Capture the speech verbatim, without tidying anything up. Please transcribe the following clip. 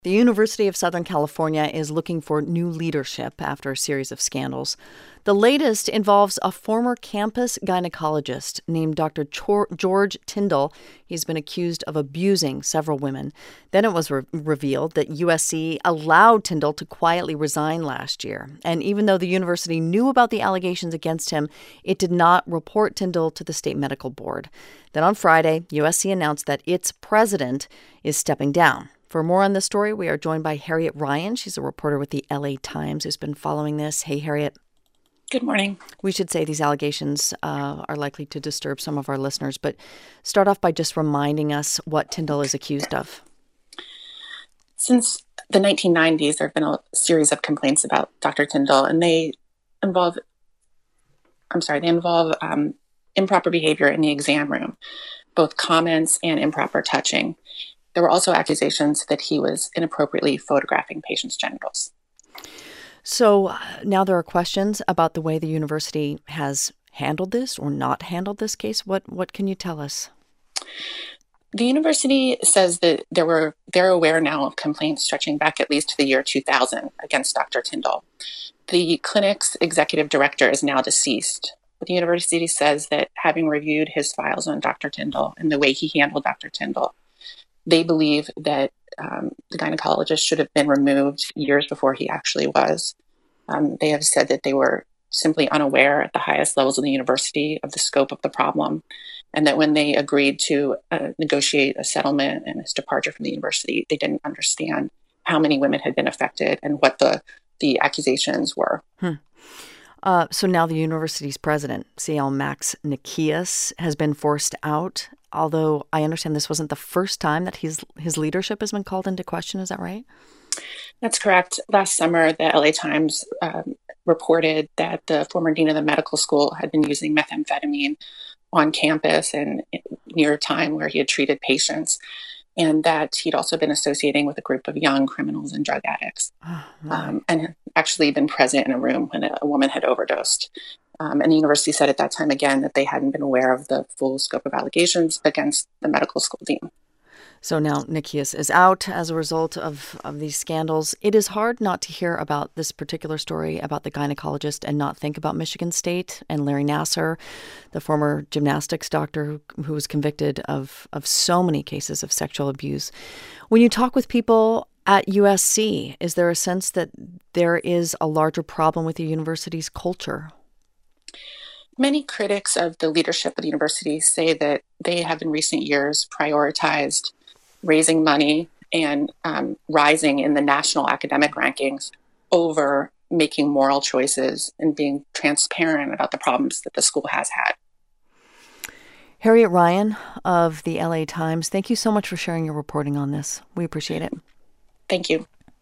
The University of Southern California is looking for new leadership after a series of scandals. The latest involves a former campus gynecologist named Doctor Chor- George Tyndall. He's been accused of abusing several women. Then it was re- revealed that U S C allowed Tyndall to quietly resign last year. And even though the university knew about the allegations against him, it did not report Tyndall to the state medical board. Then on Friday, U S C announced that its president is stepping down. For more on this story, we are joined by Harriet Ryan. She's a reporter with the L A Times who's been following this. Hey, Harriet. Good morning. We should say these allegations uh, are likely to disturb some of our listeners, but start off by just reminding us what Tyndall is accused of. Since the nineteen nineties, there have been a series of complaints about Doctor Tyndall, and they involve, I'm sorry, they involve um, improper behavior in the exam room, both comments and improper touching. There were also accusations that he was inappropriately photographing patients' genitals. So uh, now there are questions about the way the university has handled this or not handled this case. What what can you tell us? The university says that there were they're aware now of complaints stretching back at least to the year two thousand against Doctor Tyndall. The clinic's executive director is now deceased. But the university says that having reviewed his files on Doctor Tyndall and the way he handled Doctor Tyndall, they believe that um, the gynecologist should have been removed years before he actually was. Um, they have said that they were simply unaware at the highest levels of the university of the scope of the problem, and that when they agreed to uh, negotiate a settlement and his departure from the university, they didn't understand how many women had been affected and what the, the accusations were. Hmm. Uh, so now the university's president, C L Max Nikias, has been forced out. Although I understand this wasn't the first time that his his leadership has been called into question. Is that right? That's correct. Last summer, the L A Times um, reported that the former dean of the medical school had been using methamphetamine on campus and near a time where he had treated patients, and that he'd also been associating with a group of young criminals and drug addicts, Oh, um, and actually been present in a room when a, a woman had overdosed. Um, and the university said at that time, again, that they hadn't been aware of the full scope of allegations against the medical school dean. So now Nikias is out as a result of, of these scandals. It is hard not to hear about this particular story about the gynecologist and not think about Michigan State and Larry Nassar, the former gymnastics doctor who, who was convicted of, of so many cases of sexual abuse. When you talk with people at U S C, is there a sense that there is a larger problem with the university's culture? Many critics of the leadership of the university say that they have in recent years prioritized raising money and um, rising in the national academic rankings over making moral choices and being transparent about the problems that the school has had. Harriet Ryan of the L A Times, thank you so much for sharing your reporting on this. We appreciate it. Thank you.